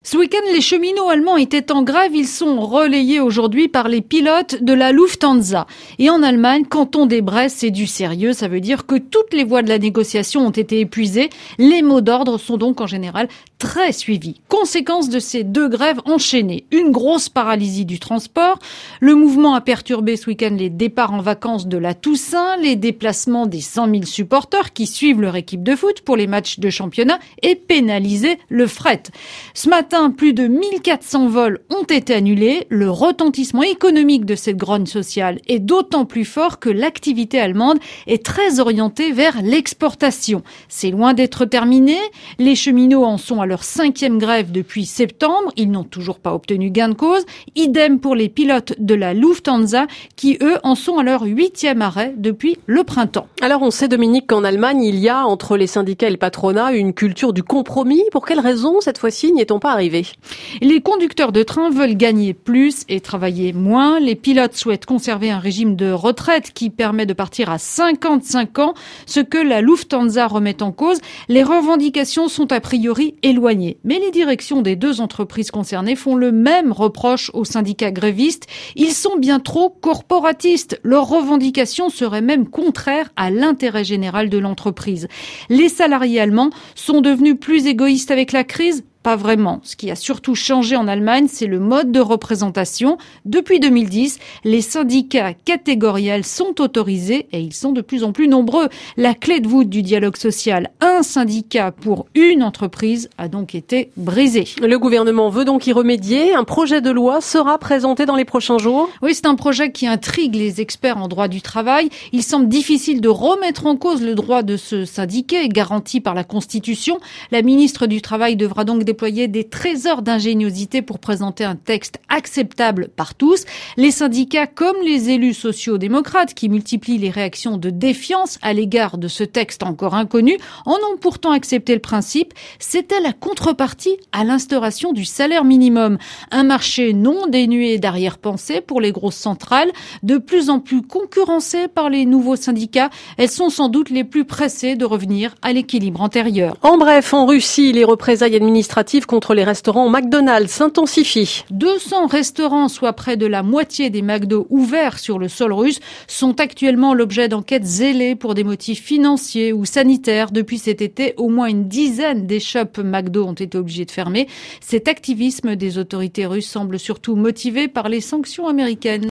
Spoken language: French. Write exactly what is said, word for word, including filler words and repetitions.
Ce week-end, les cheminots allemands étaient en grève. Ils sont relayés aujourd'hui par les pilotes de la Lufthansa. Et en Allemagne, quand on débraie, c'est du sérieux. Ça veut dire que toutes les voies de la négociation ont été épuisées. Les mots d'ordre sont donc en général très suivis. Conséquence de ces deux grèves enchaînées. Une grosse paralysie du transport. Le mouvement a perturbé ce week-end les départs en vacances de la Toussaint, les déplacements des cent mille supporters qui suivent leur équipe de foot pour les matchs de championnat et pénalisé le fret. Ce matin, plus de mille quatre cents vols ont été annulés. Le retentissement économique de cette grogne sociale est d'autant plus fort que l'activité allemande est très orientée vers l'exportation. C'est loin d'être terminé. Les cheminots en sont à leur cinquième grève depuis septembre. Ils n'ont toujours pas obtenu gain de cause. Idem pour les pilotes de la Lufthansa qui, eux, en sont à leur huitième arrêt depuis le printemps. Alors on sait, Dominique, qu'en Allemagne, il y a entre les syndicats et le patronat une culture du compromis. Pour quelle raison, cette fois-ci, n'y est-on pas arrivé ? Les conducteurs de train veulent gagner plus et travailler moins. Les pilotes souhaitent conserver un régime de retraite qui permet de partir à cinquante-cinq ans, ce que la Lufthansa remet en cause. Les revendications sont a priori éloignées. Mais les directions des deux entreprises concernées font le même reproche aux syndicats grévistes. Ils sont bien trop corporatistes. Leurs revendications seraient même contraires à l'intérêt général de l'entreprise. Les salariés allemands sont devenus plus égoïstes avec la crise ? Pas vraiment. Ce qui a surtout changé en Allemagne, c'est le mode de représentation. Depuis deux mille dix, les syndicats catégoriels sont autorisés et ils sont de plus en plus nombreux. La clé de voûte du dialogue social, un syndicat pour une entreprise, a donc été brisée. Le gouvernement veut donc y remédier. Un projet de loi sera présenté dans les prochains jours. Oui, c'est un projet qui intrigue les experts en droit du travail. Il semble difficile de remettre en cause le droit de se syndiquer, garanti par la Constitution. La ministre du Travail devra donc déployer des trésors d'ingéniosité pour présenter un texte acceptable par tous. Les syndicats, comme les élus sociaux-démocrates qui multiplient les réactions de défiance à l'égard de ce texte encore inconnu, en ont pourtant accepté le principe. C'était la contrepartie à l'instauration du salaire minimum. Un marché non dénué d'arrière-pensée pour les grosses centrales, de plus en plus concurrencées par les nouveaux syndicats. Elles sont sans doute les plus pressées de revenir à l'équilibre antérieur. En bref, en Russie, les représailles administratives contre les restaurants McDonald's s'intensifient. deux cents restaurants, soit près de la moitié des McDo ouverts sur le sol russe, sont actuellement l'objet d'enquêtes zélées pour des motifs financiers ou sanitaires. Depuis cet été, au moins une dizaine des shops McDo ont été obligés de fermer. Cet activisme des autorités russes semble surtout motivé par les sanctions américaines.